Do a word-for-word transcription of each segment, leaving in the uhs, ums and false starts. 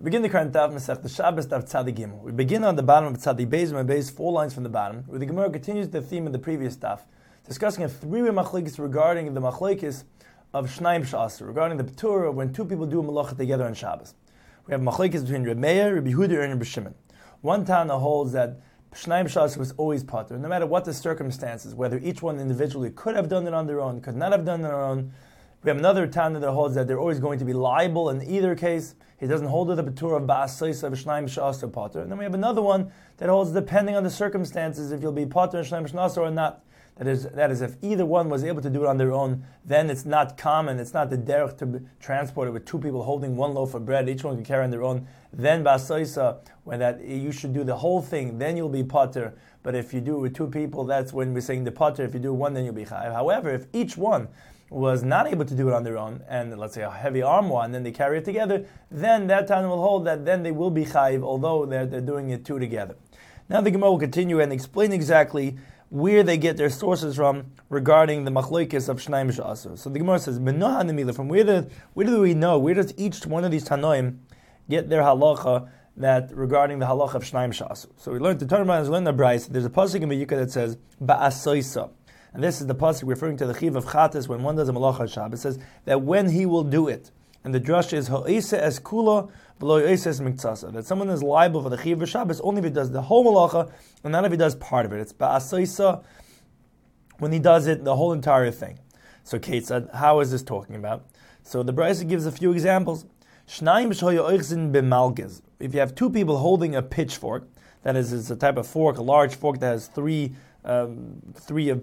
We begin the current Daf Masech, the Shabbos Daf Tzadik Gimel. We begin on the bottom of Tzadik Beis, and Beis, four lines from the bottom, where the Gemara continues the theme of the previous Daf, discussing a three-way machlokes regarding the machlokes of Shnaim Sha'aser, regarding the Petur of when two people do a malacha together on Shabbos. We have machlokes between Reb Meir, Reb Yehuda, and Reb Shimon. One Tana holds that Shnaim Sha'aser was always patur, no matter what the circumstances, whether each one individually could have done it on their own, could not have done it on their own. We have another Tana that holds that they're always going to be liable in either case. He doesn't hold to the Petur of Ba'as Soisa of Shnaim Sha'aser patur. And then we have another one that holds depending on the circumstances if you'll be patur in Shnaim Sha'aser or not. That is, that is, if either one was able to do it on their own, then it's not common, it's not the derech to be transport it with two people holding one loaf of bread, each one can carry on their own. Then Ba'as Soisa, when that you should do the whole thing, then you'll be patur. But if you do it with two people, that's when we're saying the patur. If you do one, then you'll be chayav. However, if each one was not able to do it on their own, and let's say a heavy arm one, and then they carry it together, then that time will hold that then they will be chayiv, although they're, they're doing it two together. Now the Gemara will continue and explain exactly where they get their sources from regarding the machlokes of Shnaim Sha'aser. So the Gemara says, from where, the, where do we know, where does each one of these Tanoim get their halacha that regarding the halacha of Shnaim Sha'aser? So we learned the Torah, we learned the Bryce, there's a pasuk in Vayikra that says, Ba'as Soisa. And this is the pasuk referring to the chiv of chatas when one does a malacha on Shabbos. It says that when he will do it, and the drush is ha'isa es kula v'lo ha'isa es miktsasa, that someone is liable for the chiv of Shabbos only if he does the whole malacha and not if he does part of it. It's ba'asaisa when he does it the whole entire thing. So Kate said, how is this talking about? So the Brisa gives a few examples. Shnaim shoya oichzin b'malgez. If you have two people holding a pitchfork, that is, it's a type of fork, a large fork that has three. Um, three uh,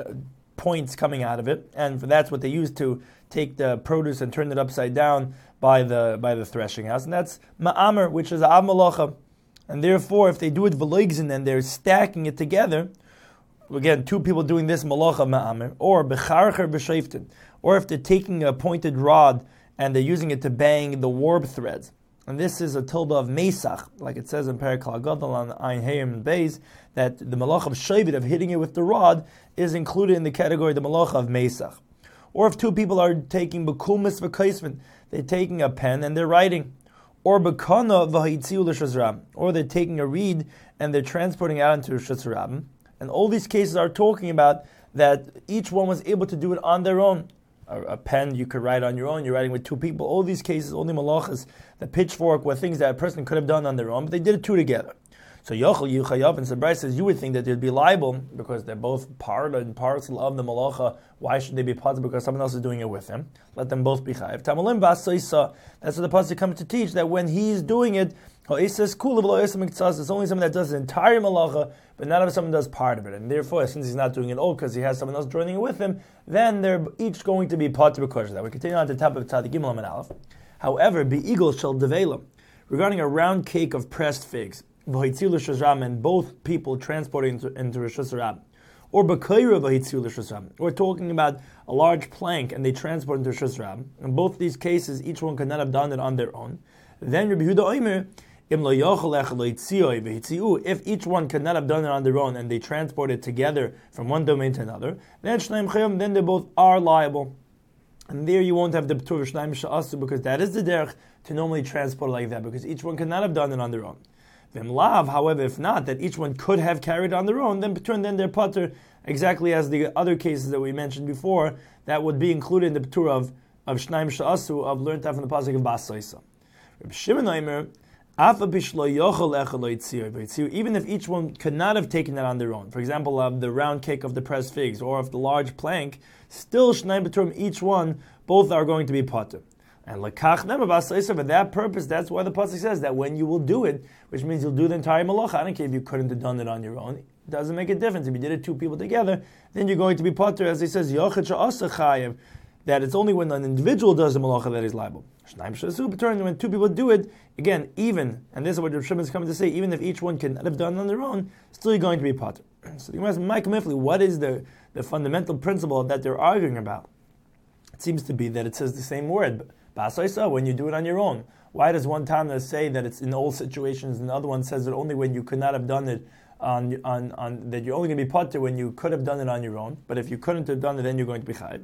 points coming out of it, and that's what they use to take the produce and turn it upside down by the by the threshing house, and that's ma'amer, which is av malacha, and therefore if they do it v'loigzin and they're stacking it together, again two people doing this malacha ma'amer, or becharcher b'sheiftin, or if they're taking a pointed rod and they're using it to bang the warp threads. And this is a tilde of Mesach, like it says in Perek HaGadol on Ein Hayim and Beis, that the malach of Shavit, of hitting it with the rod, is included in the category of the malach of Mesach. Or if two people are taking Bekumis v'kaisvin, they're taking a pen and they're writing. Or Bekana v'ha'itziu l'shazram, or they're taking a reed and they're transporting it out into Shazram. And all these cases are talking about that each one was able to do it on their own. A, a pen you could write on your own, you're writing with two people. All these cases, only malachas, the pitchfork, were things that a person could have done on their own, but they did it two together. So Yochel, Yuchayav, and Sabrai says you would think that they'd be liable because they're both part and parcel of the malacha. Why should they be part because someone else is doing it with them? Let them both be chayiv. Tamalim Basaisa, that's what the pasuk comes to teach, that when he's doing it, it's only someone that does the entire malacha, but not if someone does part of it. And therefore, since he's not doing it all because he has someone else joining it with him, then they're each going to be part because of that. We continue on to the top of Tzadik Gimel and Aleph. However, Be'igel shall develop regarding a round cake of pressed figs, and both people transporting into, into Rosh Hashanah, or B'kaira v'hitziu l'shasram. We're talking about a large plank and they transport into Rosh Hashanah. In both these cases, each one could not have done it on their own. Then Rabbi Yehuda Omer, if each one could not have done it on their own and they transport it together from one domain to another, then then they both are liable. And there you won't have the B'tur of Shnaim Sha'aser because that is the derech to normally transport like that because each one could not have done it on their own. Then lav, however, if not, that each one could have carried on their own, then B'tur, then they're patur, exactly as the other cases that we mentioned before, that would be included in the B'tur of, of Shnaim Sha'aser, of learned out from the pasuk of Ba'as Soisa. Reb Shimon Omer, even if each one could not have taken that on their own, for example, of the round cake of the pressed figs or of the large plank, still Shnaim B'turim, each one, both are going to be patur. And lekach them for that purpose, that's why the pasuk says that when you will do it, which means you'll do the entire malacha. I don't care if you couldn't have done it on your own. It doesn't make a difference. If you did it two people together, then you're going to be patur, as he says, that it's only when an individual does the malacha that he's liable. When two people do it, again, even, and this is what Rav Shimon is coming to say, even if each one can have done it on their own, still you're going to be patur. So the Gemara asks, Mike Mifli, what is the, the fundamental principle that they're arguing about? It seems to be that it says the same word, Ba'asaisa, when you do it on your own. Why does one Tana say that it's in all situations, and the other one says that only when you could not have done it on on, on that you're only going to be patur when you could have done it on your own, but if you couldn't have done it, then you're going to be chayiv.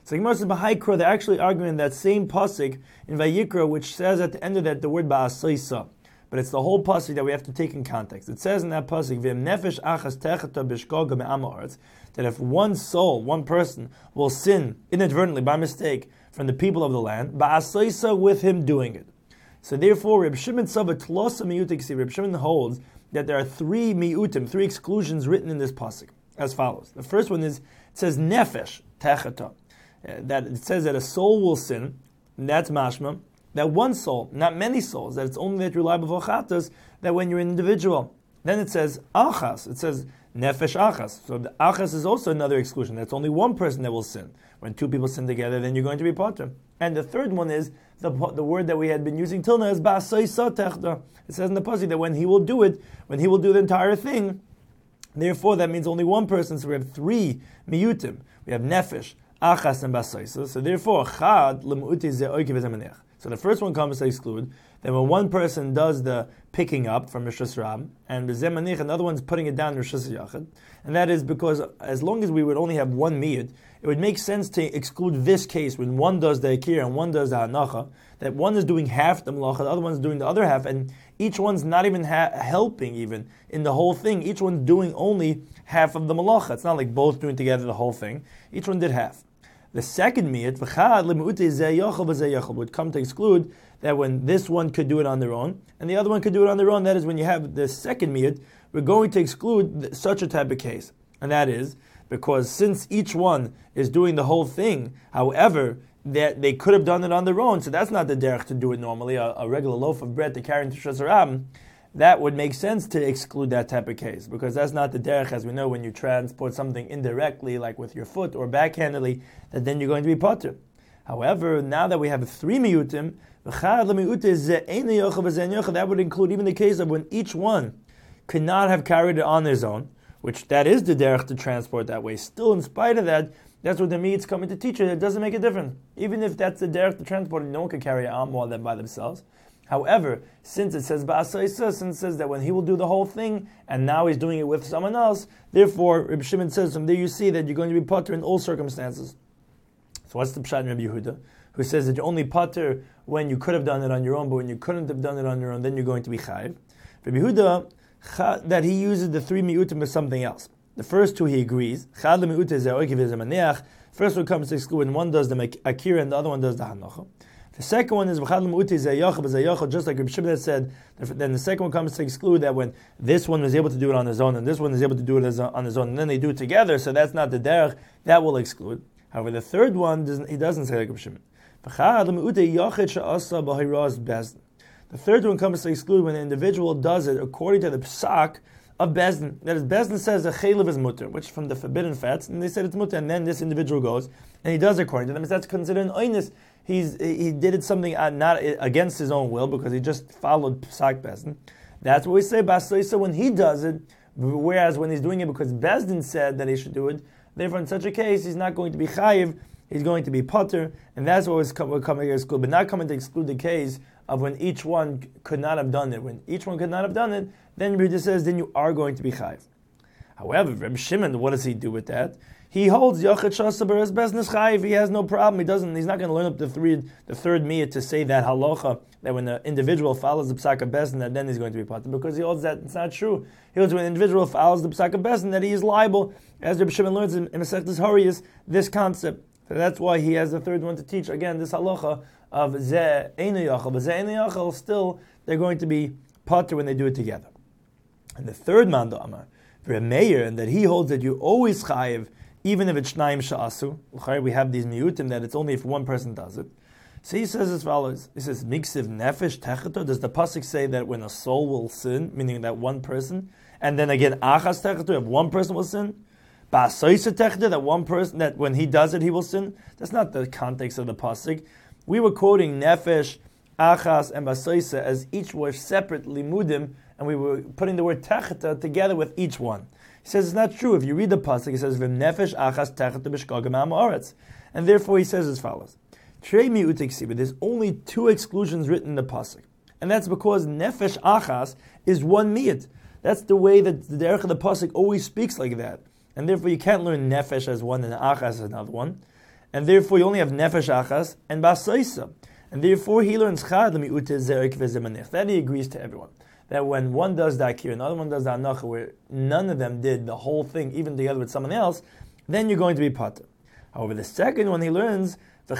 So Gemara says B'Haikra, they're actually arguing that same pasuk in Vayikra, which says at the end of that the word Ba'asaysa. But it's the whole pasuk that we have to take in context. It says in that pasuk, V'im nefesh achas techata b'shkoga me'am ha'aretz, that if one soul, one person, will sin inadvertently, by mistake, from the people of the land, Ba'asaysa, with him doing it. So therefore, Reb Shimon Sava Tlosa Miyutik, Reb Shimon holds that there are three miyutim, three exclusions written in this pasuk, as follows. The first one is, it says nefesh techata, uh, that it says that a soul will sin, and that's mashma, that one soul, not many souls, that it's only that you rely b'vol chatas, that when you're an individual. Then it says achas, it says nefesh achas. So the achas is also another exclusion. That's only one person that will sin. When two people sin together, then you're going to be potter. And the third one is the, the word that we had been using till now is ba'asaysa techta. It says in the pasuk that when he will do it, when he will do the entire thing, therefore that means only one person. So we have three miyutim. We have nefesh, achas, and ba'asaysa. So therefore, chad lemuti ze oike v'zemanech. So the first one comes to exclude that when one person does the picking up from Rishus Rab, and B'zemanich, another one's putting it down in Rishus Yachid, and that is because as long as we would only have one miyud, it would make sense to exclude this case when one does the akir and one does the hanacha, that one is doing half the malacha, the other one's doing the other half, and each one's not even ha- helping even in the whole thing. Each one's doing only half of the malacha. It's not like both doing together the whole thing. Each one did half. The second miyut, v'chad lemu'ute zeh yochel v'zeh yochel, would come to exclude that when this one could do it on their own, and the other one could do it on their own, that is when you have the second miyut, we're going to exclude such a type of case. And that is because since each one is doing the whole thing, however, that they could have done it on their own, so that's not the derech to do it normally, a, a regular loaf of bread to carry into Shas Harabim, that would make sense to exclude that type of case, because that's not the derech, as we know, when you transport something indirectly, like with your foot or backhandedly, that then you're going to be potter. However, now that we have three miyutim, that would include even the case of when each one could not have carried it on his own, which that is the derech to transport that way. Still, in spite of that, that's what the miyut's coming to teach you. It doesn't make a difference. Even if that's the derech to transport it, no one could carry it on more than by themselves. However, since it says ba'asaysa, since it says that when he will do the whole thing, and now he's doing it with someone else, therefore, Reb Shimon says from there you see that you're going to be potter in all circumstances. So what's the pshat in Rabbi Yehuda, who says that you're only potter when you could have done it on your own, but when you couldn't have done it on your own, then you're going to be chayiv. Rabbi Yehuda, that he uses the three miyutim as something else. The first two he agrees. First one comes to exclude when one does the akira and the other one does the hanacha. The second one is just like Reb Shimon said. Then the second one comes to exclude that when this one was able to do it on his own and this one is able to do it as a, on his own, and then they do it together. So that's not the derech. That will exclude. However, the third one doesn't, he doesn't say like Reb Shimon. The third one comes to exclude when the individual does it according to the psak of Bezdin. That is, Bezdin says the chaylev is mutter, which is from the forbidden fats, and they said it's mutter, and then this individual goes and he does it according to them. That's considered an oinus. He's he did it something not against his own will because he just followed psak Bezdin. That's what we say ba'asaysa when he does it. Whereas when he's doing it because Bezdin said that he should do it, therefore in such a case he's not going to be chayiv. He's going to be potter, and that's what was we're coming to exclude, but not coming to exclude the case of when each one could not have done it. When each one could not have done it, then Reb says, then you are going to be chayiv. However, Reb Shimon, what does he do with that? He holds Yachid Shasa Beres Beznes chayiv. He has no problem. He doesn't. He's not going to learn up the three, the third miyah to say that halacha that when the individual follows the psak of Bezin, that then he's going to be potter, because he holds that it's not true. He holds when an individual follows the psak of Bezin that he is liable, as Reb Shimon learns in Masechtas Horiyos, this concept. So that's why he has the third one to teach. Again, this halacha of zeh einu yachal, but zeh einu yachal, still they're going to be potter when they do it together. And the third manda amar, for a mayor, and that he holds that you always chayiv, even if it's shnaim sha'asu. We have these miyutim that it's only if one person does it. So he says as follows. He says, miksiv nefesh techeto. Does the pasuk say that when a soul will sin, meaning that one person, and then again achas techeto, if one person will sin? That one person, that when he does it, he will sin. That's not the context of the pasuk. We were quoting nefesh, achas, and basoisa as each were separate limudim, and we were putting the word techeta together with each one. He says it's not true. If you read the pasuk, he says v'im nefesh, achas, techeta, b'shkagam ha'aretz, and therefore he says as follows: Trei mi'utik, but there's only two exclusions written in the pasuk, and that's because nefesh achas is one miyut. That's the way that the derech of the pasuk always speaks like that. And therefore you can't learn nefesh as one and achas as another one. and therefore you only have nefesh achas and basaisa. And therefore he learns chad l'mi'ute zerik v'zemanich. That he agrees to everyone. That when one does the akir, another one does the anacha, where none of them did the whole thing, even together with someone else, then you're going to be pater. However, the second one he learns, and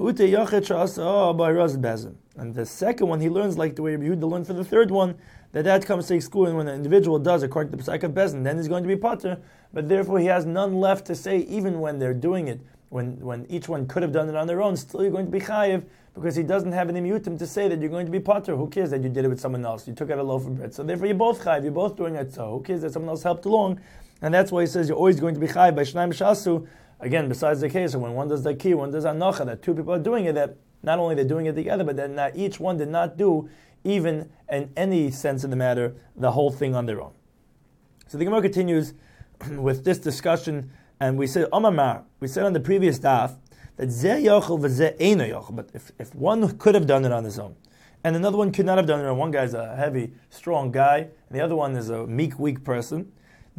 the second one he learns, like the way Yehuda learned for the third one, that that comes to exclude when an individual does according to the Pesach of Bezin, then he's going to be pater, but therefore he has none left to say, even when they're doing it, when, when each one could have done it on their own, still you're going to be chayiv, because he doesn't have any mutim to say that you're going to be pater. Who cares that you did it with someone else? You took out a loaf of bread. So therefore you're both chayiv, you're both doing it. So who cares that someone else helped along? And that's why he says you're always going to be chayiv by shnayim shasu. Again, besides the case of when one does the ki, one does anacha, that two people are doing it, that not only they're doing it together, but that not each one did not do, even in any sense of the matter, the whole thing on their own. So the Gemara continues with this discussion, and we said, Omar, we said on the previous daf, that zeh yochel v'zeh eino yochel, but if, if one could have done it on his own, and another one could not have done it on, one guy's a heavy, strong guy, and the other one is a meek, weak person,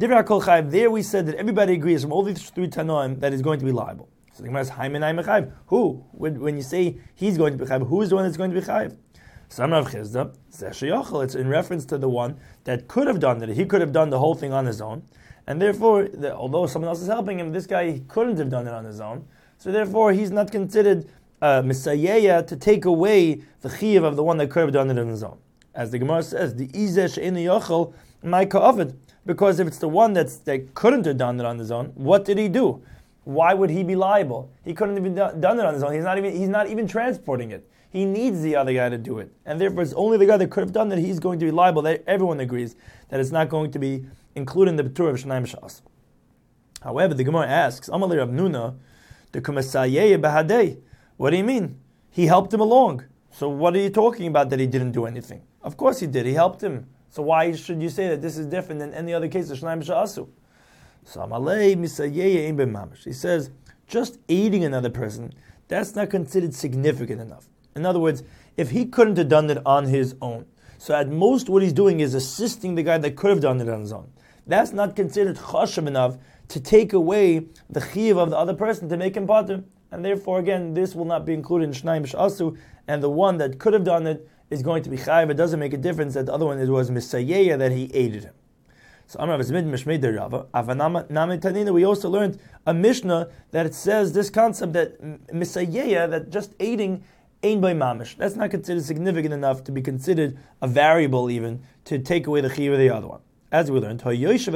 there we said that everybody agrees from all these three Tanoim that he's going to be liable. So the Gemara is Haimenai Mechayiv. Who? When you say he's going to be chayiv, who is the one that's going to be chayiv? Some Rav Chizda, Zeh sheyochel. It's in reference to the one that could have done it. He could have done the whole thing on his own, and therefore, the, although someone else is helping him, this guy he couldn't have done it on his own. So therefore, he's not considered uh, misayeya to take away the chiyuv of the one that could have done it on his own. As the Gemara says, the izeh she'enu yochel ma'ika ovid. Because if it's the one that's, that couldn't have done it on his own, what did he do? Why would he be liable? He couldn't have even done it on his own. He's not even he's not even transporting it. He needs the other guy to do it. And therefore it's only the guy that could have done it, he's going to be liable. That everyone agrees that it's not going to be included in the B'tur of Shnayim Shas. However, the Gemara asks, Amalei Rav Nuna, the Kumasayeh Bahadei. What do you mean? He helped him along. So what are you talking about that he didn't do anything? Of course he did. He helped him. So why should you say that this is different than any other case of Shnayim Sha'asu? So Amalei Misayeh Ein B'mamish. He says, just aiding another person, that's not considered significant enough. In other words, if he couldn't have done it on his own, so at most what he's doing is assisting the guy that could have done it on his own. That's not considered chashav enough to take away the chiyuv of the other person to make him pater. And therefore, again, this will not be included in Shnayim Sha'asu, and the one that could have done it is going to be chayiv. It doesn't make a difference that the other one it was misayeya that he aided him. So Amar V'zmid Mishmei Derava Avanama Nami Tanina. We also learned a Mishnah that it says this concept that misayeya, that just aiding ein by mamish, that's not considered significant enough to be considered a variable even to take away the chiyuv of the other one. As we learned,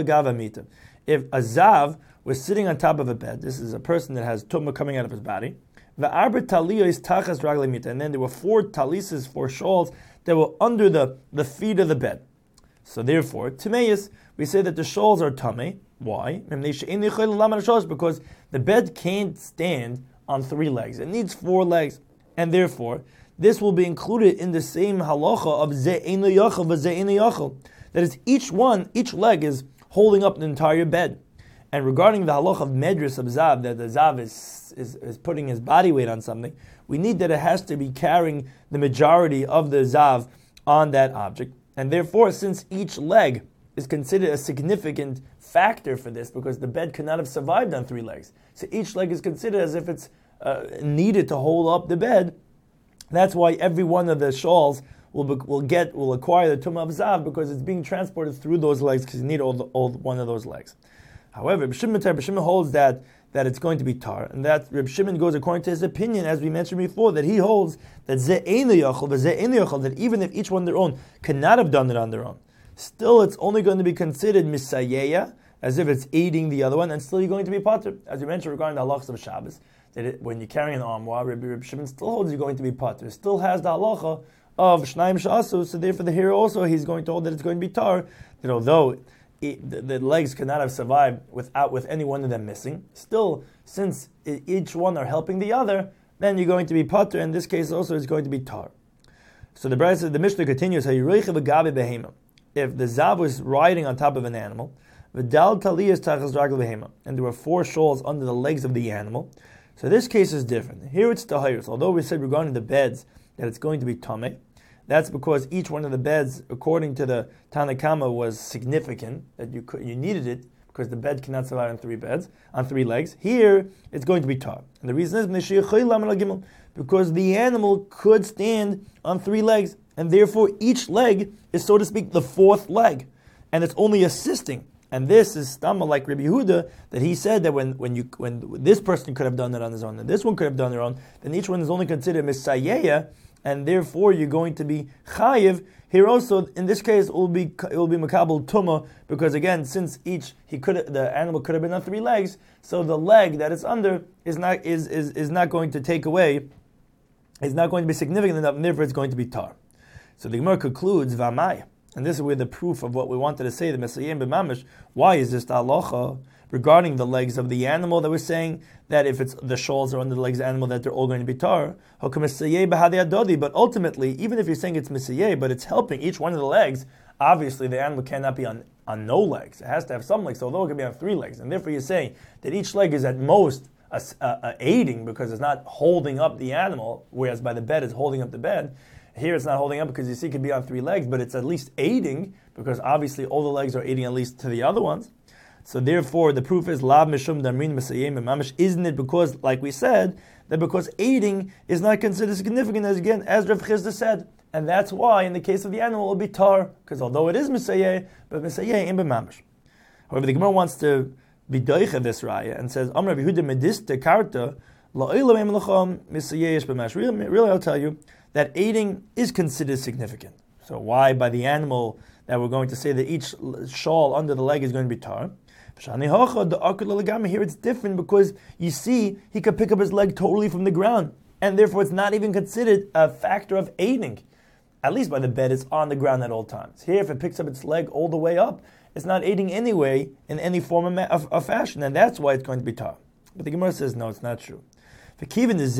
if a zav was sitting on top of a bed, this is a person that has tumah coming out of his body. And then there were four talises, four shawls that were under the, the feet of the bed. So therefore, Timeis, we say that the shawls are tummy. Why? Because the bed can't stand on three legs. It needs four legs. And therefore, this will be included in the same halacha of ze'enu yachal v'ze'enu yachal. That is, each one, each leg is holding up the entire bed. And regarding the halacha of medris of zav, that the zav is, is, is putting his body weight on something, we need that it has to be carrying the majority of the zav on that object. And therefore, since each leg is considered a significant factor for this, because the bed could not have survived on three legs, so each leg is considered as if it's uh, needed to hold up the bed. That's why every one of the shawls will be, will get will acquire the tumah of zav, because it's being transported through those legs, because you need all, the, all one of those legs. However, Reb Shimon, Reb Shimon holds that, that it's going to be tar, and that Reb Shimon goes according to his opinion, as we mentioned before, that he holds that ze'enu yachol, ze'enu yachol, that even if each one their own cannot have done it on their own, still it's only going to be considered misayeya, as if it's aiding the other one, and still you're going to be pater. As we mentioned regarding the halachas of Shabbos, that it, when you carry an armoire, Reb, Reb Shimon still holds you're going to be pater. Still has the halacha of Shnayim Sha'asu, so therefore the here also he's going to hold that it's going to be tar, that although it, the, the legs could not have survived without with any one of them missing, still, since it, each one are helping the other, then you're going to be pater. In this case also it's going to be tar. So the Brayso, the Mishnah continues, if the zav was riding on top of an animal, and there were four shawls under the legs of the animal, so this case is different. Here it's tahirus. Although we said regarding the beds that it's going to be tameh, that's because each one of the beds, according to the Tanakama, was significant, that you could, you needed it, because the bed cannot survive on three beds, on three legs. Here, it's going to be tar. And the reason is because the animal could stand on three legs, and therefore each leg is, so to speak, the fourth leg, and it's only assisting. And this is stamma like Rabbi Yehuda, that he said that when, when you when this person could have done it on his own, and this one could have done their own, then each one is only considered misayeya, and therefore you're going to be chayiv. Here also, in this case, it will be it will be makabel tuma, because again, since each he could the animal could have been on three legs, so the leg that it's under is not is is, is not going to take away, is not going to be significant enough, and therefore it's going to be tar. So the Gemara concludes v'amai, and this is where the proof of what we wanted to say, the Mesayim b'mamish. Why is this the halacha regarding the legs of the animal that we're saying that if it's the shoals are under the legs of the animal that they're all going to be tar? But ultimately, even if you're saying it's misayeh, but it's helping each one of the legs, obviously the animal cannot be on, on no legs. It has to have some legs, although it can be on three legs. And therefore you're saying that each leg is at most a, a, a aiding, because it's not holding up the animal, whereas by the bed it's holding up the bed. Here it's not holding up because you see it could be on three legs, but it's at least aiding, because obviously all the legs are aiding at least to the other ones. So therefore, the proof is lav mishum damrin mesayim mamish. Isn't it because, like we said, that because aiding is not considered significant, as again as Rav Chizda said, and that's why in the case of the animal it will be tar, because although it is misayeh, but misayeh in b'mamish. However, the Gemara wants to be doicha this raya and says, Amar Yehuda medista karta la'olam emlacham misayesh b'mamish. Really, really, I'll tell you that aiding is considered significant. So why by the animal that we're going to say that each shawl under the leg is going to be tar? Here it's different, because you see he could pick up his leg totally from the ground, and therefore it's not even considered a factor of aiding. At least by the bed, it's on the ground at all times. Here, if it picks up its leg all the way up, it's not aiding anyway in any form of, ma- of, of fashion, and that's why it's going to be tar. But the Gemara says no, it's not true. Since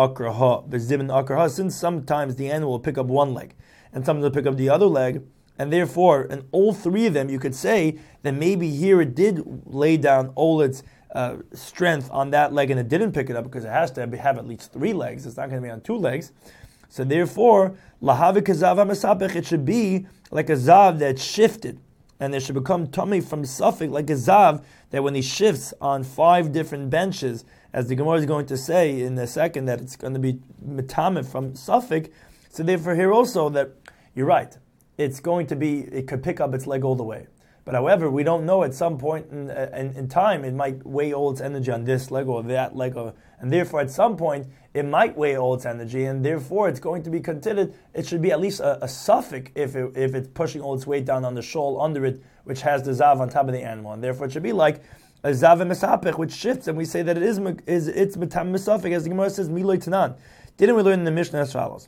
sometimes the animal will pick up one leg, and sometimes will pick up the other leg, and therefore, in all three of them, you could say that maybe here it did lay down all its uh, strength on that leg, and it didn't pick it up because it has to have at least three legs. It's not going to be on two legs. So therefore, lahavi kazav mesapech, it should be like a zav that shifted, and it should become tummy from suffix, like a zav that when he shifts on five different benches, as the Gemara is going to say in a second, that it's going to be metameh from suffix. So therefore, here also that you're right. It's going to be, it could pick up its leg all the way. But however, we don't know at some point in, in, in time, it might weigh all its energy on this leg or that leg, or, and therefore at some point, it might weigh all its energy, and therefore it's going to be considered, it should be at least a, a suffix if, it, if it's pushing all its weight down on the shawl under it, which has the zav on top of the animal. And therefore it should be like a zav mesapech, which shifts, and we say that it is, is it's metam mesapech, as the Gemara says, miloi tanan. Didn't we learn in the Mishnah as follows?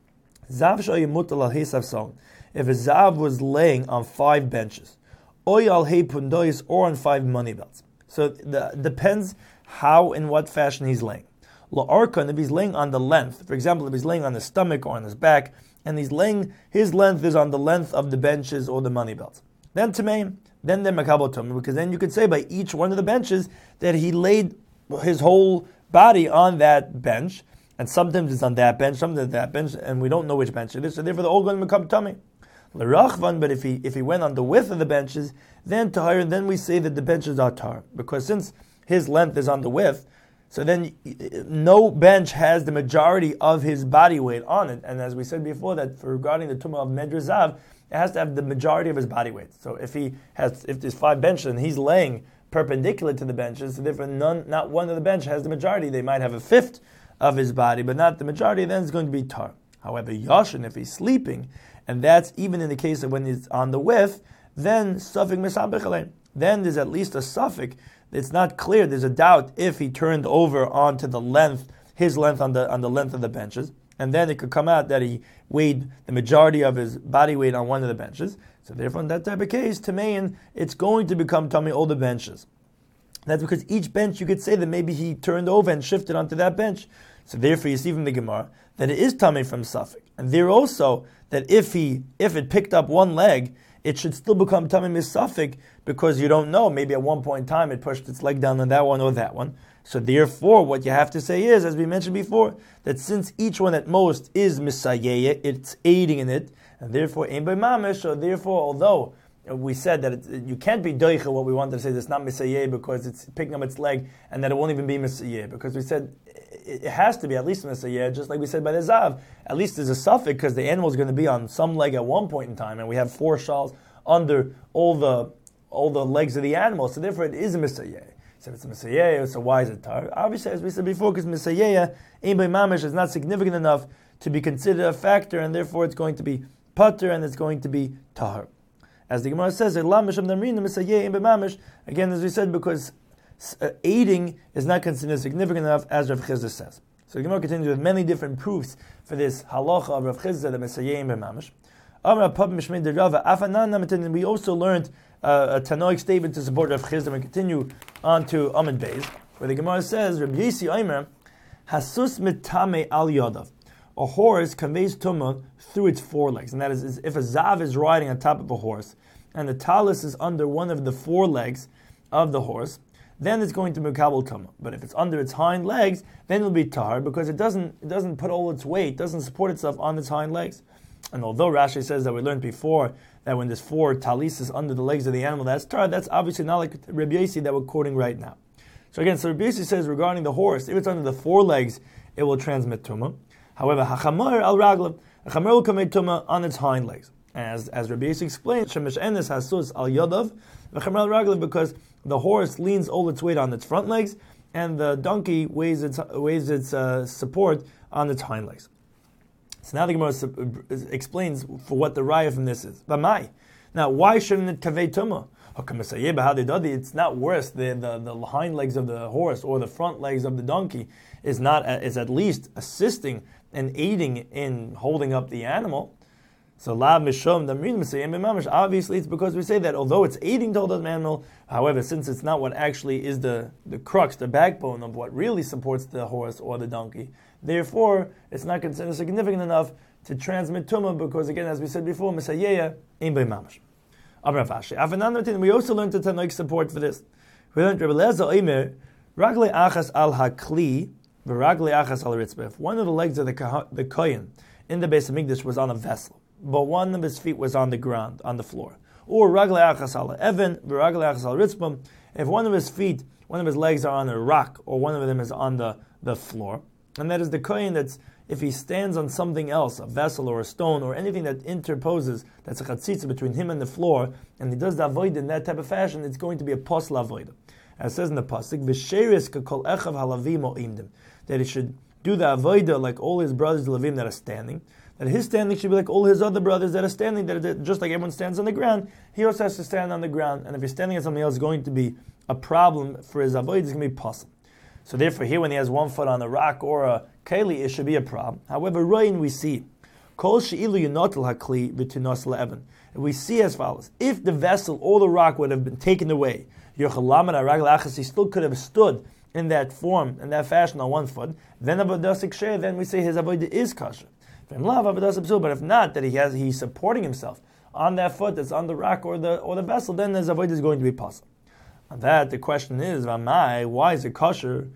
Zav shoyimutal al hesav song. If a zav was laying on five benches, oy al hey pundois, or on five money belts. So it depends how and what fashion he's laying. La'arkan, if he's laying on the length, for example, if he's laying on his stomach or on his back, and he's laying, his length is on the length of the benches or the money belts. Then tameim, then they're makabel tumah, because then you could say by each one of the benches that he laid his whole body on that bench, and sometimes it's on that bench, sometimes that bench, and we don't know which bench it is, so therefore they're all going to become tummy. L'rachvan, but if he if he went on the width of the benches, then tahar, then we say that the benches are tar, because since his length is on the width, so then no bench has the majority of his body weight on it. And as we said before, that for regarding the tumah of medrazav, it has to have the majority of his body weight. So if he has, if there's five benches and he's laying perpendicular to the benches, so therefore none, not one of the bench has the majority. They might have a fifth of his body, but not the majority. Then it's going to be tar. However, yashin, if he's sleeping, and that's even in the case of when he's on the width, then suffix mesabech, then there's at least a suffix. It's not clear. There's a doubt if he turned over onto the length, his length on the on the length of the benches, and then it could come out that he weighed the majority of his body weight on one of the benches. So therefore, in that type of case, Tamein, it's going to become tummy all the benches. That's because each bench you could say that maybe he turned over and shifted onto that bench. So therefore, you see from the Gemara that it is tummy from suffix, and there also that if he if it picked up one leg, it should still become tummy misafik, because you don't know. Maybe at one point in time it pushed its leg down on that one or that one. So therefore, what you have to say is, as we mentioned before, that since each one at most is misayeya, it's aiding in it, and therefore aim by mamish. So therefore, although we said that it, you can't be doicha, what we wanted to say, that it's not misayeh because it's picking up its leg, and that it won't even be misayeh, because we said it, it has to be at least misayeh, just like we said by the zav. At least there's a suffix, because the animal is going to be on some leg at one point in time, and we have four shawls under all the all the legs of the animal, so therefore it is a misayeh. So if it's a misayeh, so why is it tar? Obviously, as we said before, because misayeh, ein by mamish, is not significant enough to be considered a factor, and therefore it's going to be pater, and it's going to be tahar. As the Gemara says, again, as we said, because uh, aiding is not considered significant enough, as Rav Chizda says. So the Gemara continues with many different proofs for this halacha of Rav Chizda, the Mesayeh b'mamish. We also learned uh, a Tanoic statement to support Rav Chizda. We continue on to Amud Beis, where the Gemara says, Rabbi Yisi Omer, Hasus mitame al yodav. A horse conveys tumah through its forelegs, and that is, is if a zav is riding on top of a horse, and the talus is under one of the forelegs of the horse, then it's going to be mekabel tumah. But if it's under its hind legs, then it'll be tar, because it doesn't it doesn't put all its weight, doesn't support itself on its hind legs. And although Rashi says that we learned before that when there's four talis is under the legs of the animal, that's tar, that's obviously not like Rabbi Yossi that we're quoting right now. So again, so Rabbi Yossi says regarding the horse, if it's under the forelegs, it will transmit tumah. However, hachamar al raglav, a chamar will commit tumah on its hind legs. As as Rabbi Yossi explained, shemesh enes hasus al yodav, v'chamar al raglav, because the horse leans all its weight on its front legs, and the donkey weighs its weighs its uh, support on its hind legs. So now the Gemara explains for what the raya from this is. B'mai. Now, why shouldn't it kavei tumah? It's not worse. The, the the hind legs of the horse or the front legs of the donkey is not is at least assisting and aiding in holding up the animal. So lav mishom damrin misayim b'mamish. Obviously, it's because we say that although it's aiding to hold up the animal, however, since it's not what actually is the, the crux, the backbone of what really supports the horse or the donkey, therefore it's not considered significant enough to transmit tumah. Because again, as we said before, misayeya ein b'mamish. We also learned the Tanoic support for this. We learned Rabbi Eliezer Omer, Ragle achas al hakli, v'ragle achas al ritzbeh. If one of the legs of the the kohen in the Beis Hamikdash was on a vessel, but one of his feet was on the ground, on the floor, or ragle achas al even, v'ragle achas al ritzbeh. If one of his feet, one of his legs are on a rock, or one of them is on the, the floor, and that is the kohen that's, if he stands on something else, a vessel or a stone or anything that interposes, that's a chatzitza between him and the floor, and he does the avodah in that type of fashion, it's going to be a posla avodah. As it says in the pasuk, v'sheris kekol echav halavim o'imdim, that he should do the avodah like all his brothers levim that are standing, that his standing should be like all his other brothers that are standing, that are, just like everyone stands on the ground, he also has to stand on the ground, and if he's standing on something else, it's going to be a problem for his avodah, it's going to be possible. So therefore, here when he has one foot on a rock or a keli, it should be a problem. However, Royin we see, Kol she'ilu yinotel hakli v'tinos le'evan. We see as follows: if the vessel or the rock would have been taken away, Yochalam and Aragl Achas, he still could have stood in that form, in that fashion on one foot. Then avodah sheh, then we say his avodah is kosher. But if not, that he has he's supporting himself on that foot that's on the rock or the or the vessel, then his avodah is going to be possible. On that, the question is, why is it kosher?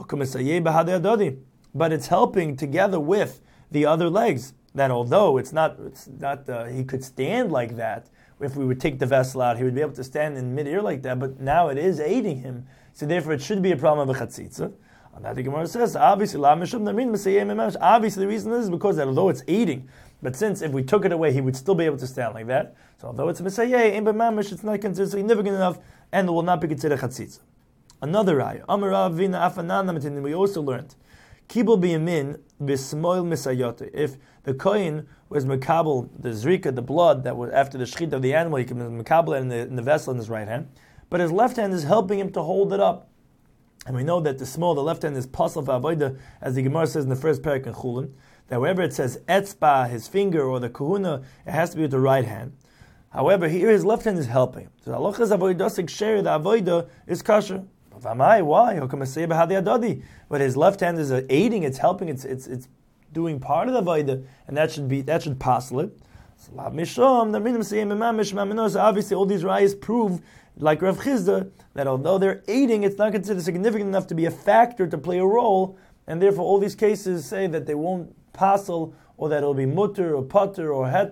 But it's helping together with the other legs. That although it's not, it's not, uh, he could stand like that. If we would take the vessel out, he would be able to stand in mid-air like that. But now it is aiding him, so therefore it should be a problem of a chatzitza. On that, the Gemara says, obviously, obviously the reason is because that although it's aiding, but since if we took it away, he would still be able to stand like that. So although it's a misayeh, it's not considered significant enough, and it will not be considered chatzitza. Another raya, Amarav Vina Afananam, we also learned, Kibul biyamin v'smoil misayote. If the kohen was makabel, the zrika, the blood that was after the shechit of the animal, he can makabel it in the, in the vessel in his right hand, but his left hand is helping him to hold it up. And we know that the small, the left hand is pasal v'avodah, as the Gemara says in the first parak in Chulin, that wherever it says etzba, his finger, or the kahuna, it has to be with the right hand. However, here his left hand is helping. So the halachas avodah share, the avodah is kosher. Why? But his left hand is aiding, it's helping, it's it's it's doing part of the avodah, and that should be that should passel it. So obviously, all these rayas prove, like Rav Chizda, that although they're aiding, it's not considered significant enough to be a factor to play a role, and therefore all these cases say that they won't passel, or that it'll be mutter or putter or heter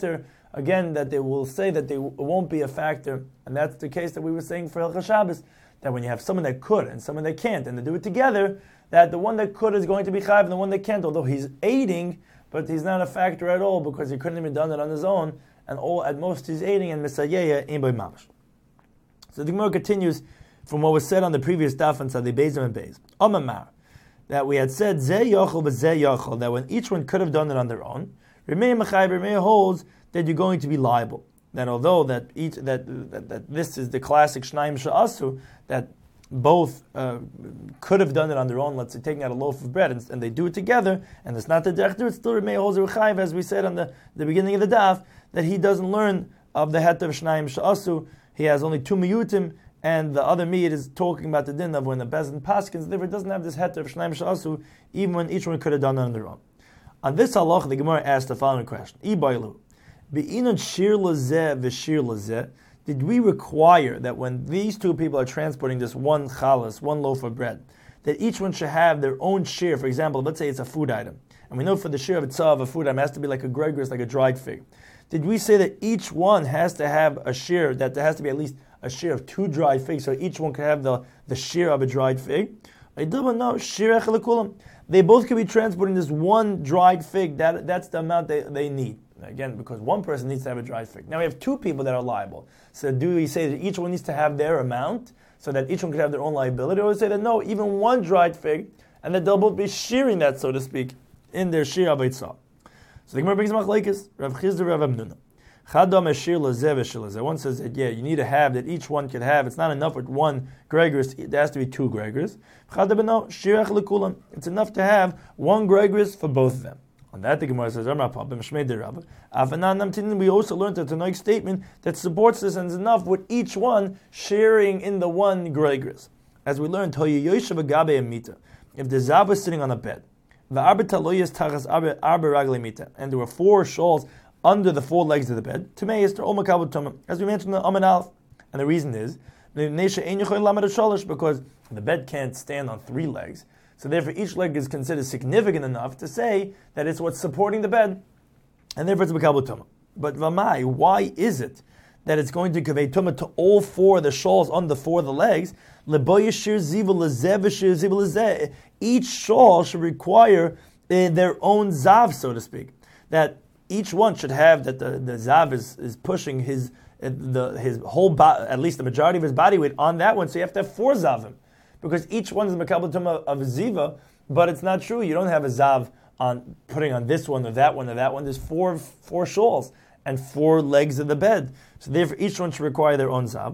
again, that they will say that they w- won't be a factor, and that's the case that we were saying for Hilchos Shabbos, that when you have someone that could and someone that can't, and they do it together, that the one that could is going to be chayav, and the one that can't, although he's aiding, but he's not a factor at all because he couldn't even done it on his own, and all at most he's aiding, and misayeya in by mamash. So the Gemara continues from what was said on the previous daf and Tzadi Beizim and Beis. Amamar, that we had said zeh yochel b'zeh yochel, that when each one could have done it on their own, Remei Mechai Remei holds that you're going to be liable. That although that each that that, that this is the classic Shnaim Sha'asu, that both uh, could have done it on their own, let's say taking out a loaf of bread, and, and they do it together, and it's not the derech, it still Remei holds a Rechayiv, as we said on the, the beginning of the daf, that he doesn't learn of the het of Shnaim Sha'asu. He has only two miyutim, and the other miyut is talking about the din of when the bezin paskins, therefore it doesn't have this het of Shnaim Sha'asu, even when each one could have done it on their own. On this halach, the Gemara asked the following question: Ibailu, be'inon shir lazeh v'shir lazeh. Did we require that when these two people are transporting this one chalas, one loaf of bread, that each one should have their own share? For example, let's say it's a food item, and we know for the share of itself, a food item has to be like a gregorus, like a dried fig. Did we say that each one has to have a share, that there has to be at least a share of two dried figs, so each one can have the, the share of a dried fig? I don't know. They both could be transporting this one dried fig. That that's the amount they, they need. Again, because one person needs to have a dried fig. Now we have two people that are liable. So do we say that each one needs to have their amount, so that each one could have their own liability, or we say that no, even one dried fig, and that they'll both be shearing that, so to speak, in their shir abaytzah. So the Gemara brings machlekes, Rav Chizda, Rav Amnuna. Chadam eshir lazeh v'shir lazeh. One says that yeah, you need to have that each one could have. It's not enough with one gregorus. There has to be two gregorus. Chadam no shirach lekulam. It's enough to have one gregorus for both of them. On that, the Gemara says, we also learned a Tanoic statement that supports this, and is enough with each one sharing in the one gregorus. As we learned, if the zav was sitting on a bed, and there were four shawls under the four legs of the bed, as we mentioned in Amin Alf. And the reason is, because the bed can't stand on three legs, so therefore each leg is considered significant enough to say that it's what's supporting the bed, and therefore it's Mekabel Tumah. But Vamai, why is it that it's going to convey Tumah to all four of the shawls on the four of the legs? Each shawl should require uh, their own zav, so to speak. That each one should have, that the, the zav is, is pushing his uh, the his whole, bo- at least the majority of his body weight on that one, so you have to have four zavim. Because each one is Mekabel Tumah of Ziva, but it's not true. You don't have a Zav on putting on this one or that one or that one. There's four four shawls and four legs of the bed. So therefore each one should require their own Zav.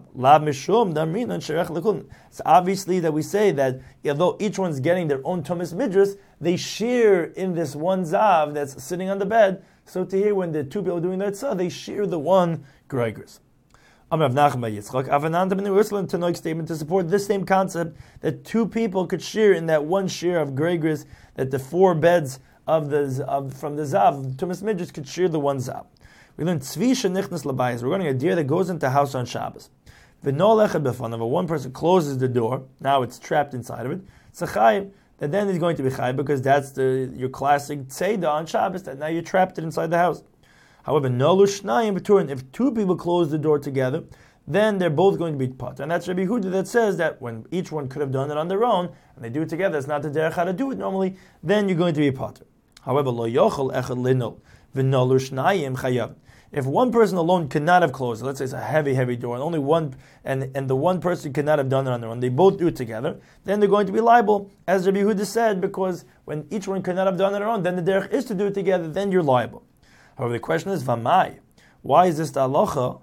It's obviously that we say that although each one's getting their own Tumas Midras, they share in this one Zav that's sitting on the bed. So to hear when the two people are doing that, so they share the one Gregors. Amar Rav Nachman bar Yitzchak, Avananta ben Jerusalem, Tanoic statement to support this same concept that two people could share in that one share of gregors, that the four beds of the of, from the zav, Tumas Midras, could share the one zav. We learned Tzvi shenichnas labayis. We're running a deer that goes into a house on Shabbos. V'no echad b'fanav. One person closes the door. Now it's trapped inside of it. It's a chayiv. That then is going to be chayiv because that's the your classic tzeidah on Shabbos. That now you're trapped inside the house. However, no shnayim b'turin. If two people close the door together, then they're both going to be potter. And that's Rabbi Yehuda that says that when each one could have done it on their own, and they do it together, it's not the derech how to do it normally, then you're going to be potter. However, lo yochel echad linol v'nolu shnayim chayav. If one person alone could not have closed it, let's say it's a heavy, heavy door, and only one, and, and the one person could not have done it on their own, they both do it together, then they're going to be liable, as Rabbi Yehuda said, because when each one could not have done it on their own, then the derech is to do it together, then you're liable. However, the question is, Vamai, why is this the halacha?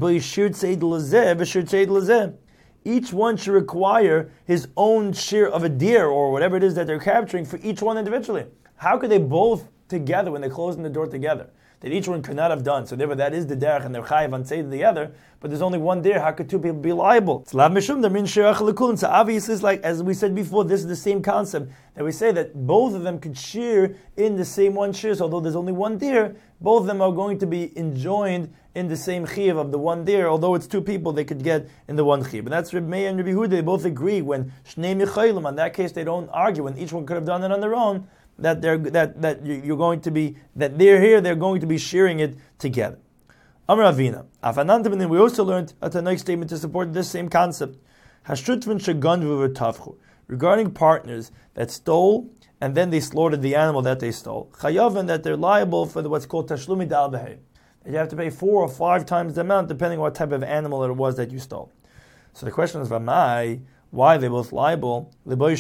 Each one should require his own share of a deer, or whatever it is that they're capturing, for each one individually. How could they both together, when they're closing the door together, that each one could not have done? So therefore that is the derech, and they're chayiv on say together, but there's only one deer. How could two people be liable? So obviously, it's like, as we said before, this is the same concept, that we say that both of them could share in the same one share. So although there's only one deer, both of them are going to be enjoined in the same chiyuv of the one deer. Although it's two people, they could get in the one chiyuv. And that's Reb Meir and Rabbi Yehuda, they both agree when shnei michaylim, on that case they don't argue, when each one could have done it on their own, that they're that that you're going to be, that they're here, they're going to be sharing it together. Amar Avina. Afanantam, and then we also learned a Tanakh statement to support this same concept. Hashutvin sheganvu v'tavchu. Regarding partners that stole and then they slaughtered the animal that they stole. Chayavan, that they're liable for the, what's called tashlumi dal behei. That you have to pay four or five times the amount depending on what type of animal it was that you stole. So the question is, Vamai, why are they both liable? You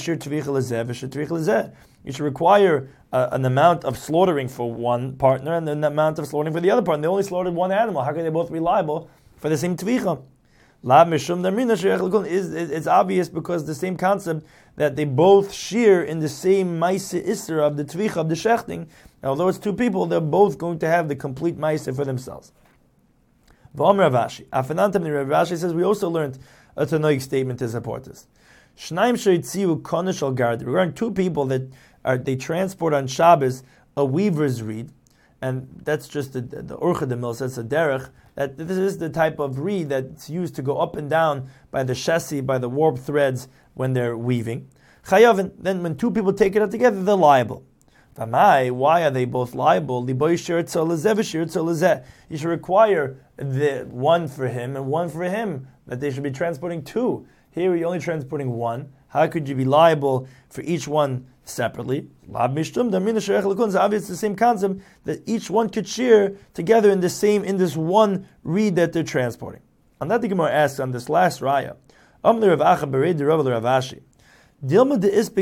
should require uh, an amount of slaughtering for one partner and then an amount of slaughtering for the other partner. They only slaughtered one animal. How can they both be liable for the same tvicha? It's obvious because the same concept that they both share in the same maise isra of the tvicha of the shechting. Although it's two people, they're both going to have the complete maise for themselves. V'omer Ravashi. Afanantam, Ravashi says we also learned a Tanoic statement to support this. Shnaim sheitziu konesh al gardi. Regarding two people that are they transport on Shabbos a weaver's reed, and that's just the the Urcha de Mil says a derech, that this is the type of reed that's used to go up and down by the chassis, by the warp threads when they're weaving. Chayavin, then when two people take it out together, they're liable. Why are they both liable? You should require the one for him and one for him, that they should be transporting two. Here you're only transporting one. How could you be liable for each one separately? It's obvious the same concept that each one could share together in the same, in this one reed that they're transporting. And that the Gemara asks on this last raya. You're right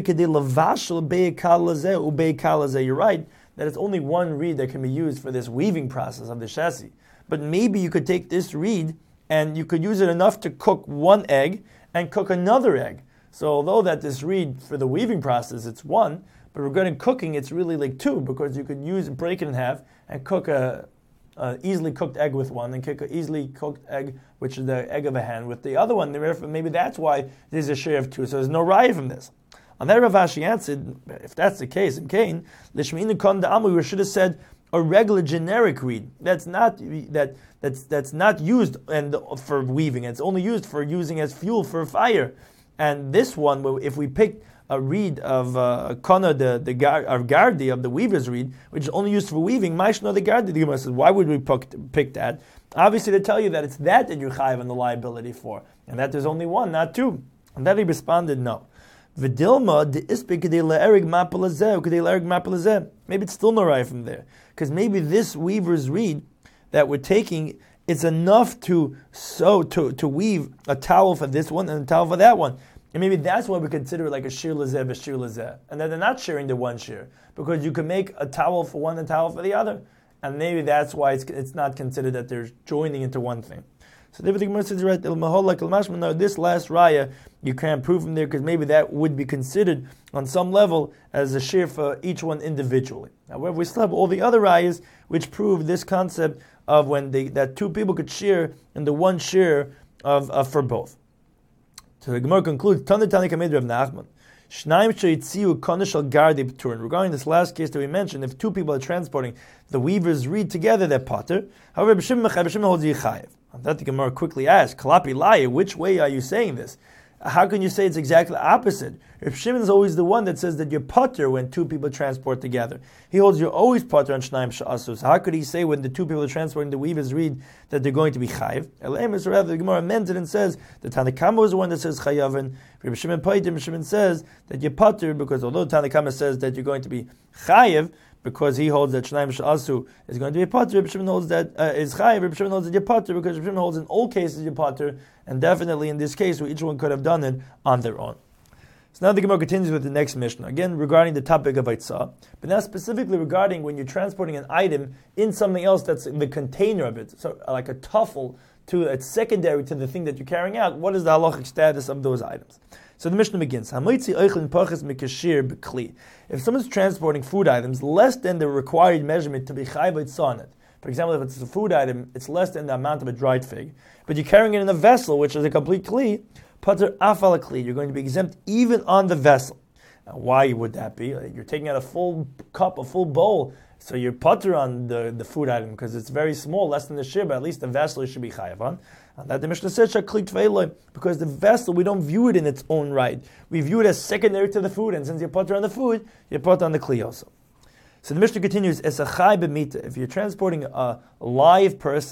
that it's only one reed that can be used for this weaving process of the chassis. But maybe you could take this reed and you could use it enough to cook one egg and cook another egg. So although that this reed for the weaving process it's one, but regarding cooking it's really like two, because you could use break it in half and cook a, a easily cooked egg with one and cook an easily cooked egg, which is the egg of a hen, with the other one. Maybe that's why there's a share of two. So there's no raya from this. On that, Ravashi answered, if that's the case, in Cain, Lishminu kon da'amu, we should have said a regular generic reed that's not that that's that's not used and for weaving. It's only used for using as fuel for fire. And this one, if we pick a reed of uh, Kona, the the gar, of Gardi, of the weaver's reed, which is only used for weaving, Maishno the Gardi, the Gemara says, why would we pick, pick that? Obviously, they tell you that it's that that you're chayiv on the liability for, and that there's only one, not two. And that he responded, no. V'dilma de ispe k'dei le'erig mapalazeh, k'dei le'erig mapalazeh. Maybe it's still no right from there, because maybe this weaver's reed that we're taking, it's enough to sew to to weave a towel for this one and a towel for that one. And maybe that's why we consider it like a shir lazeh, a shir lazeh. And then they're not sharing the one shir, because you can make a towel for one and a towel for the other. And maybe that's why it's it's not considered that they're joining into one thing. So the Gemara says right, no, this last raya you can't prove from there, because maybe that would be considered on some level as a share for each one individually. However, we still have all the other rayas which prove this concept of when they, that two people could share in the one share of, of for both. So the Gemara concludes, Tana Tani Kamed Rav Nachman. Regarding this last case that we mentioned, if two people are transporting the weaver's reed together, they're potter. However, B'Shimon holds yichayev. That the Gemara quickly asks, Kalapi Laya, which way are you saying this? How can you say it's exactly opposite? If Shimon is always the one that says that you're potter when two people transport together. He holds you're always potter on Shnaim Sha'asus. How could he say when the two people are transporting the weaver's reed that they're going to be chayiv? Elaim, rather the Gemara amends it and says that Tanakama is the one that says chayav, and Rabbi Shimon Paitim, Shimon says that you're potter, because although Tanakama says that you're going to be chayiv, because he holds that Shnaim Sha'asu is going to be a potter, Rabbi Shimon holds that uh, is chayiv, Rabbi Shimon holds that you're potter, because Rabbi Shimon holds in all cases you're potter, and definitely in this case where each one could have done it on their own. So now the Gemara continues with the next Mishnah, again regarding the topic of Eitzah, but now specifically regarding when you're transporting an item in something else that's the container of it, so like a tuffle, to it's secondary to the thing that you're carrying out. What is the halachic status of those items? So the Mishnah begins, if someone's transporting food items less than the required measurement to be chayv Eitzah on it, for example, if it's a food item, it's less than the amount of a dried fig, but you're carrying it in a vessel, which is a complete kli, pater afal kli, you're going to be exempt even on the vessel. Now, why would that be? You're taking out a full cup, a full bowl, so you're pater on the, the food item because it's very small, less than the shir, but at least the vessel you should be chayav on. And that the Mishnah says, because the vessel, we don't view it in its own right. We view it as secondary to the food, and since you're pater on the food, you're pater on the kli also. So the Mishnah continues, if you're transporting a live person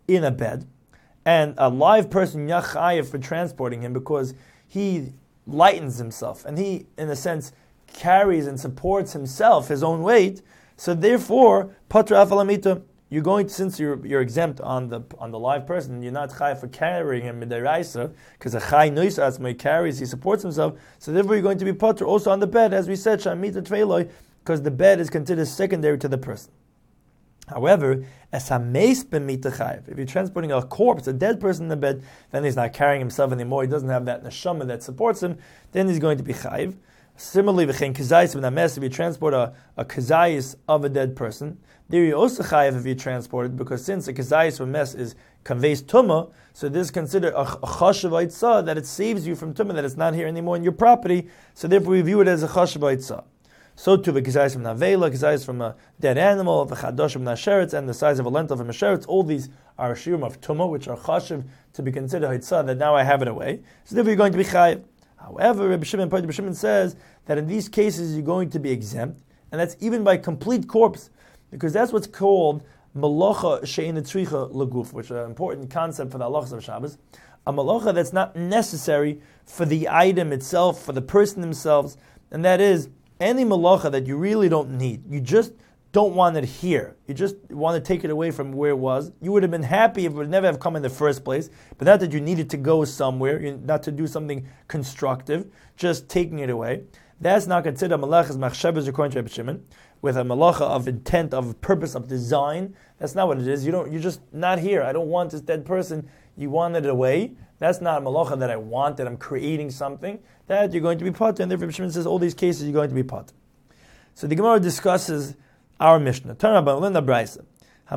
in a bed, and a live person yachayev for transporting him because he lightens himself and he, in a sense, carries and supports himself, his own weight. So therefore, patra afalamita, you're going to, since you're you're exempt on the on the live person, you're not chayav for carrying him in the raisa, because a chay noisa asmai carries, he supports himself. So therefore, you're going to be patra also on the bed, as we said, shamita tveiloi, because the bed is considered secondary to the person. However, as a meis b'mita chayav, if you're transporting a corpse, a dead person in the bed, then he's not carrying himself anymore. He doesn't have that neshama that supports him. Then he's going to be chayav. Similarly, v'chein kazayis v'names, if you transport a, a kazayis of a dead person, there you also chayav if you transport it, because since a kazayis v'mes is conveys tumah, so this is considered a, a chashav haitzah, that it saves you from tumah, that it's not here anymore in your property. So therefore, we view it as a chashav haitzah. So too, the kazayis from navela, kazayis from a dead animal, the chadosh from nasheretz, and the size of a lentil from a sheretz. All these are a shiurim of tumah, which are chashav to be considered haitzah, that now I have it away. So therefore, you're going to be chayav. However, Rabbi Shimon, Rabbi Shimon says that in these cases you're going to be exempt, and that's even by complete corpse, because that's what's called malacha she'ein tzricha leguf, which is an important concept for the halachas of Shabbos. A malacha that's not necessary for the item itself, for the person themselves, and that is any malacha that you really don't need. You just don't want it here. You just want to take it away from where it was. You would have been happy if it would never have come in the first place, but not that you needed to go somewhere, not to do something constructive, just taking it away. That's not considered malachas machshavas according to Rabbi Shimon, with a malacha of intent, of purpose, of design. That's not what it is. You don't. You're just not here. I don't want this dead person. You wanted it away. That's not a malacha that I want, that I'm creating something. That you're going to be pot. And therefore Rabbi Shimon says all these cases you're going to be pot. So the Gemara discusses our Mishnah. Turn about Linda Brisa.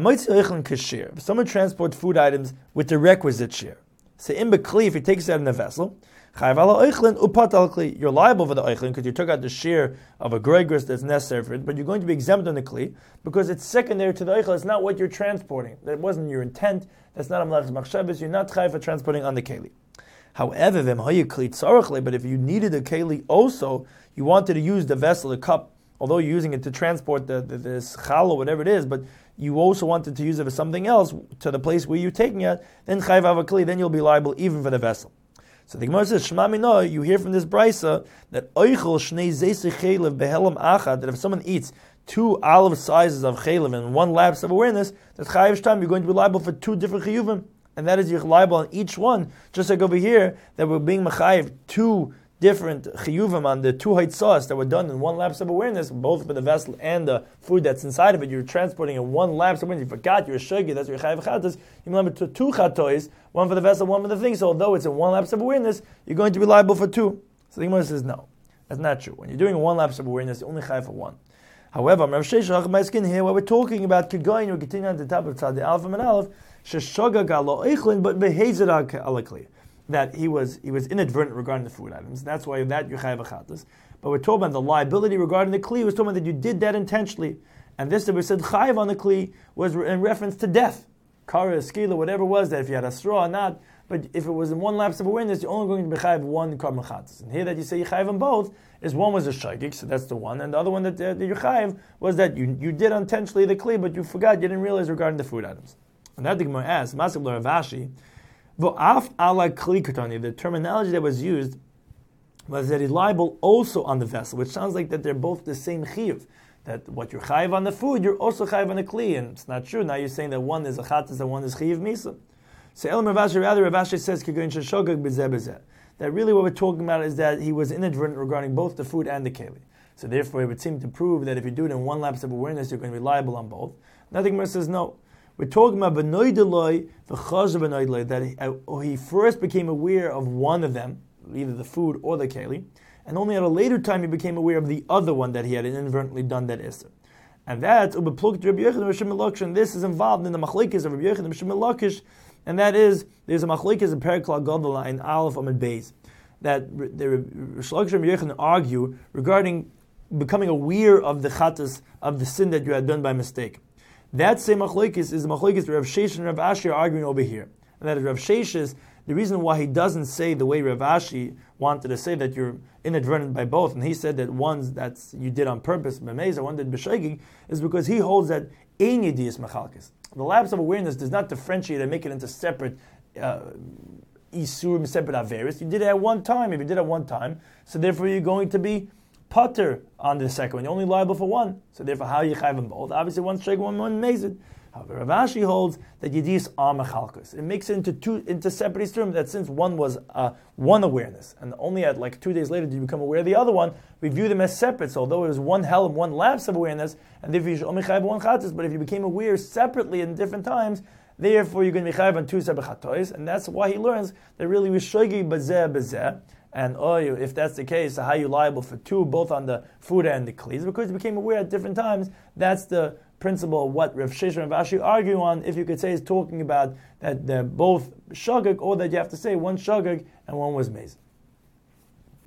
If someone transports food items with the requisite share, so in Bekli, if he takes it out in a vessel, you're liable for the oichlin because you took out the share of a gregris that's necessary for it, but you're going to be exempt on the kli because it's secondary to the oichlin. It's not what you're transporting. That wasn't your intent. That's not a malachas machshavas. You're not chayav for transporting on the keli. However, but if you needed a keli also, you wanted to use the vessel, the cup, although you're using it to transport the, the this chal or whatever it is, but you also wanted to use it for something else to the place where you're taking it, then chayav avakli, then you'll be liable even for the vessel. So the Gemara says, Shema Mino, you hear from this brisa that oichel shnei zeisei chelev behelam achad, that if someone eats two olive sizes of chelev in one lapse of awareness, that chayav shtam, you're going to be liable for two different chiyuvim, and that is you're liable on each one, just like over here, that we're being mechayiv two different chiyuvim on the two haitzahs that were done in one lapse of awareness, both for the vessel and the food that's inside of it. You're transporting in one lapse of awareness. You forgot, you're a shogeg, that's your chayav chatas. You remember to two chatois, one for the vessel, one for the thing. So although it's in one lapse of awareness, you're going to be liable for two. So the Gemara says no, that's not true. When you're doing one lapse of awareness, you're only chayav for one. However, Rav Shesha skin here, what we're talking about, kegoyin, we're continuing on the top of tzad alpha and aleph, sheshogag alo eichlin, but behezerak alakli. That he was he was inadvertent regarding the food items. That's why that you chayav achatas. But we're talking about the liability regarding the kli. We're talking about that you did that intentionally, and this that we said chayav on the kli was in reference to death, kara, skila, whatever it was, that if you had a straw or not. But if it was in one lapse of awareness, you're only going to be chayav one korban chatas. And here that you say you chayav on both is one was a shogeg, so that's the one, and the other one that, uh, that you chayav was that you you did intentionally the kli, but you forgot, you didn't realize regarding the food items. And that the Gemara asks, Masib Rav Ashi. The terminology that was used was that he's liable also on the vessel, which sounds like that they're both the same chiyuv. That what you're chayiv on the food, you're also chayiv on the kli, and it's not true. Now you're saying that one is a chatas and one is chiyuv misa. So Elam Rav Ashi, rather Rav Ashi says that really what we're talking about is that he was inadvertent regarding both the food and the keli. So therefore, it would seem to prove that if you do it in one lapse of awareness, you're going to be liable on both. Nothing more says no. We're talking about benoideloi, the chazar benoideloi, that he, uh, he first became aware of one of them, either the food or the keli, and only at a later time he became aware of the other one that he had inadvertently done that iser. And that's ubeplukt Rabbi Yochanan and Rishon Lakish. This is involved in the machlekes of Rabbi Yochanan and Rishon Lakish, and that is there's a machlekes in Perikla Gadol in Aleph Amud Beis that the Rishon Lakish and Rabbi Yochanan argue regarding becoming aware of the chatas of the sin that you had done by mistake. That same machlokes is the machlokes Rav Shesha and Rav Ashi are arguing over here. And that is Rav Shesha's, the reason why he doesn't say the way Rav Ashi wanted to say that you're inadvertent by both, and he said that one that's you did on purpose, b'meza, one did b'shogeg, is because he holds that ein yediyas machalkes. The lapse of awareness does not differentiate and make it into separate uh, isurim, separate averis. You did it at one time. If you did it at one time, so therefore you're going to be putter on the second one. You're only liable for one. So therefore, how you chayv them both? Obviously, one sheg, one one mazid. However, Rav Ashi holds that yediyas are machalkes. It makes it into two into separate isurim. That since one was uh, one awareness, and only at like two days later did you become aware of the other one, we view them as separate. So although it was one hell and one lapse of awareness, and therefore you should only chayv one chatos. But if you became aware separately in different times, therefore you're going to be chayv on two separate chatois, and that's why he learns that really we shogi bazeh bazeh. And oh, if that's the case, how are you liable for two, both on the food and the klis? Because you became aware at different times. That's the principle of what Rav Sheshet and Rav Ashi argue on. If you could say is talking about that they're both shagig, or that you have to say one shagig and one was mezid.